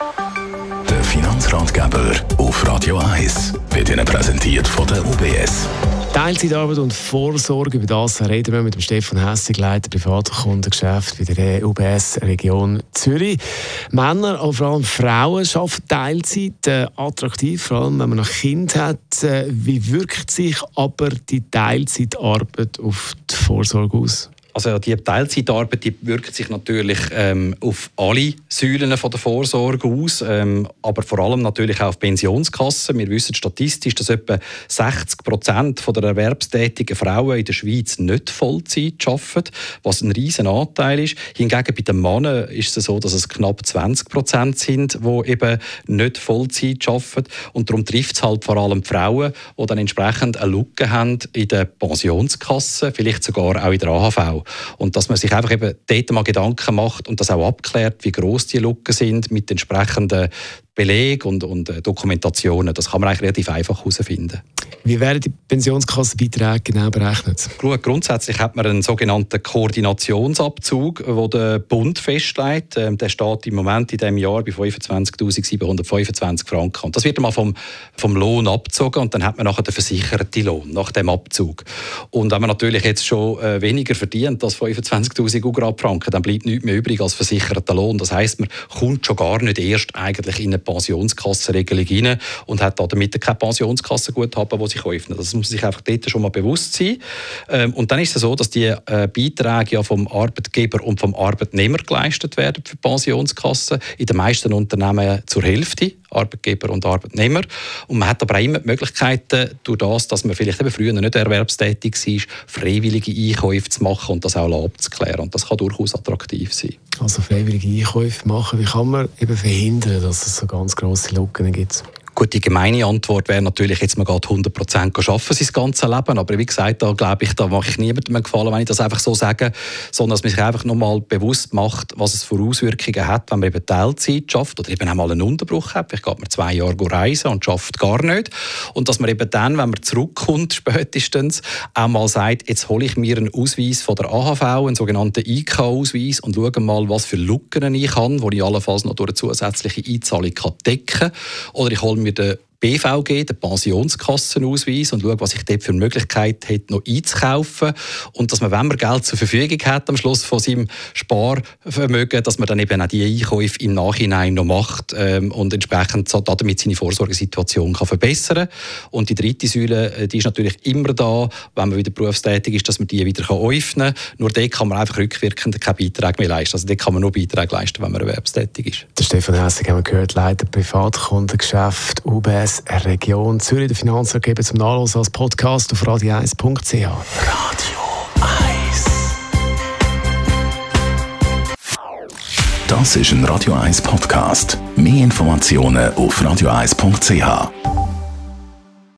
Der Finanzratgeber auf Radio 1 wird Ihnen präsentiert von der UBS. Teilzeitarbeit und Vorsorge, über das reden wir mit dem Stefan Hässig, Leiter Privatkundengeschäft bei der UBS Region Zürich. Männer, aber vor allem Frauen, arbeiten Teilzeit attraktiv, vor allem wenn man noch Kind hat. Wie wirkt sich aber die Teilzeitarbeit auf die Vorsorge aus? Also die Teilzeitarbeit die wirkt sich natürlich auf alle Säulen von der Vorsorge aus, aber vor allem natürlich auch auf Pensionskassen. Wir wissen statistisch, dass etwa 60% der erwerbstätigen Frauen in der Schweiz nicht Vollzeit arbeiten, was ein riesen Anteil ist. Hingegen bei den Männern ist es so, dass es knapp 20% sind, die eben nicht Vollzeit arbeiten. Und darum trifft es halt vor allem die Frauen, die dann entsprechend eine Lücke haben in der Pensionskasse, vielleicht sogar auch in der AHV. Und dass man sich einfach eben dort mal Gedanken macht und das auch abklärt, wie gross die Lücken sind mit entsprechenden Belegen und Dokumentationen. Das kann man eigentlich relativ einfach herausfinden. Wie werden die Pensionskassenbeiträge genau berechnet? Grundsätzlich hat man einen sogenannten Koordinationsabzug, den der Bund festlegt. Der steht im Moment in diesem Jahr bei 25'725 Franken. Und das wird einmal vom Lohn abgezogen und dann hat man nachher den versicherten Lohn nach dem Abzug. Und wenn man natürlich jetzt schon weniger verdient als 25'000 Franken, dann bleibt nichts mehr übrig als versicherter Lohn. Das heisst, man kommt schon gar nicht erst eigentlich in eine Pensionskassenregelung rein und hat damit keine Pensionskassenguthaben, die sich öffnen. Das muss sich einfach dort schon mal bewusst sein. Und dann ist es so, dass die Beiträge ja vom Arbeitgeber und vom Arbeitnehmer geleistet werden für die Pensionskassen. In den meisten Unternehmen zur Hälfte, Arbeitgeber und Arbeitnehmer. Und man hat aber auch immer die Möglichkeiten, durch das, dass man vielleicht eben früher nicht erwerbstätig war, freiwillige Einkäufe zu machen und das auch abzuklären. Und das kann durchaus attraktiv sein. Also freiwillige Einkäufe machen. Wie kann man eben verhindern, dass es so ganz grosse Lücken gibt? Gut, die gemeine Antwort wäre natürlich, jetzt man geht 100% arbeiten sein ganzes Leben. Aber wie gesagt, da glaube ich, da mache ich niemandem einen Gefallen, wenn ich das einfach so sage, sondern dass man sich einfach nochmal bewusst macht, was es für Auswirkungen hat, wenn man eben Teilzeit schafft oder eben auch mal einen Unterbruch hat. Vielleicht geht man 2 Jahre reisen und schafft gar nicht. Und dass man eben dann, wenn man zurückkommt, spätestens auch mal sagt, jetzt hole ich mir einen Ausweis von der AHV, einen sogenannten IK-Ausweis und schaue mal, was für Lücken ich habe, die ich allenfalls noch durch eine zusätzliche Einzahlung decken kann. Oder ich hole mir den BVG, den Pensionskassenausweis, und schaue, was ich dort für eine Möglichkeit hätte, noch einzukaufen. Und dass man, wenn man Geld zur Verfügung hat, am Schluss von seinem Sparvermögen, dass man dann eben auch die Einkäufe im Nachhinein noch macht und entsprechend so damit seine Vorsorgesituation kann verbessern kann. Und die dritte Säule, die ist natürlich immer da, wenn man wieder berufstätig ist, dass man die wieder öffnen kann. Nur dort kann man einfach rückwirkend keine Beiträge mehr leisten. Also dort kann man nur Beiträge leisten, wenn man erwerbstätig ist. Der Stefan Hässig haben wir gehört, Leiter Privatkundengeschäft UBS Region Zürich. Der Finanzratgeber zum Nachlesen als Podcast auf radio1.ch. Radio 1. Das ist ein Radio 1 Podcast. Mehr Informationen auf radio1.ch.